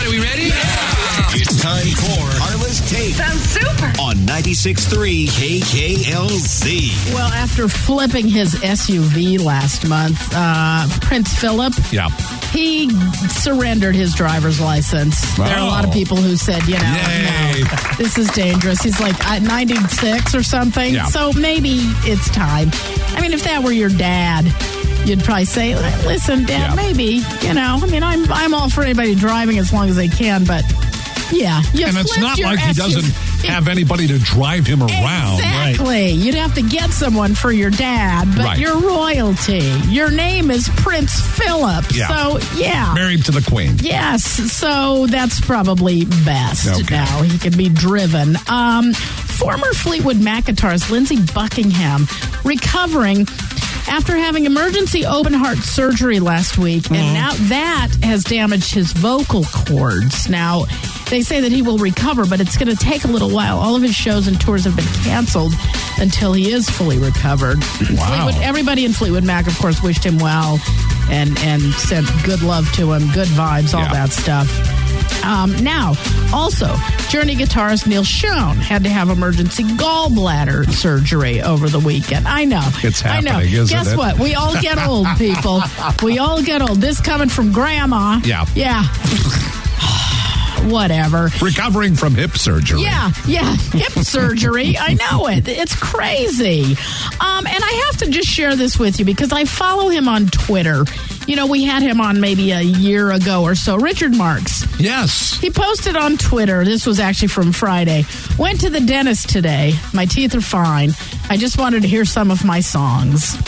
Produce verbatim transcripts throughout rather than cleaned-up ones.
right, are we ready? Yeah. It's time for Carla's Take. Sounds super. On ninety-six point three K K L Z. Well, after flipping his S U V last month, uh, Prince Philip, Yeah. he surrendered his driver's license. There are a lot of people who said, you know, Yay. no, this is dangerous. He's like uh, ninety-six or something. Yeah. So maybe it's time. I mean, if that were your dad, you'd probably say, listen, Dad, Yeah. maybe, you know, I mean, I'm I'm all for anybody driving as long as they can, but yeah. You And it's flipped not your like he S U V. doesn't have anybody to drive him around. Exactly. You'd have to get someone for your dad, but Right. you're royalty. Your name is Prince Philip. Yeah. So, yeah. Married to the Queen. Yes, so that's probably best Okay. now. He can be driven. Um, former Fleetwood Mac guitarist Lindsey Buckingham recovering after having emergency open heart surgery last week, and now that has damaged his vocal cords. Now, they say that he will recover, but it's going to take a little while. All of his shows and tours have been canceled until he is fully recovered. Wow. Fleetwood, everybody in Fleetwood Mac, of course, wished him well and, and sent good love to him, good vibes, all Yeah. that stuff. Um, now, also, Journey guitarist Neil Schon had to have emergency gallbladder surgery over the weekend. I know. It's I know. happening, isn't Guess it? what? We all get old, people. We all get old. This coming from Grandma. Yeah. Yeah. Whatever. Recovering from hip surgery. Yeah, yeah, hip surgery. I know it. It's crazy. Um, and I have to just share this with you because I follow him on Twitter. You know, we had him on maybe a year ago or so. Richard Marks. Yes. He posted on Twitter, this was actually from Friday, went to the dentist today. My teeth are fine. I just wanted to hear some of my songs.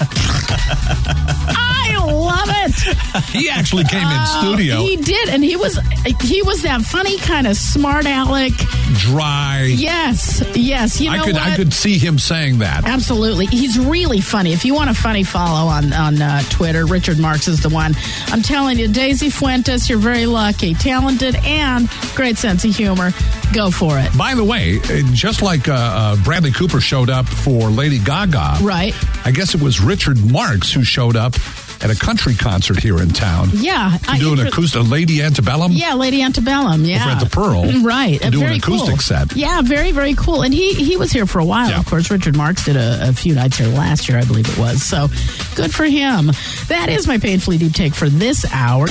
I love it. He actually came in Oh, studio. He did, and he was he was that funny kind of smart aleck. Dry. Yes, yes. You know I could what? I could see him saying that. Absolutely. He's really funny. If you want a funny follow on, on uh, Twitter, Richard Marks is the one. I'm telling you, Daisy Fuentes, you're very lucky. Talented and great sense of humor. Go for it. By the way, uh, just like uh, uh, Bradley Cooper showed up for Lady Gaga, Right. I guess it was Richard Marks who showed up at a country concert here in town. Yeah. To do an inter- acoustic, Lady Antebellum. Yeah, Lady Antebellum. Yeah. Over at the Pearl. Right. To do very an acoustic cool. set. Yeah, very, very cool. And he, he was here for a while. Yeah. Of course, Richard Marks did a, a few nights here last year, I believe it was. So good for him. That is my painfully deep take for this hour.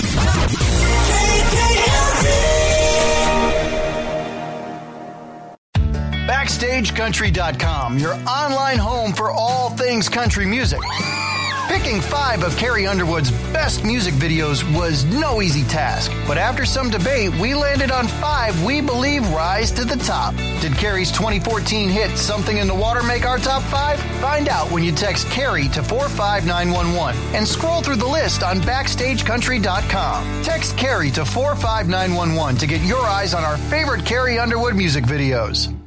Backstage Country dot com, your online home for all things country music. Picking five of Carrie Underwood's best music videos was no easy task, but after some debate, we landed on five we believe rise to the top. Did Carrie's twenty fourteen hit Something in the Water make our top five? Find out when you text Carrie to four five nine one one and scroll through the list on Backstage Country dot com. Text Carrie to four five nine one one to get your eyes on our favorite Carrie Underwood music videos.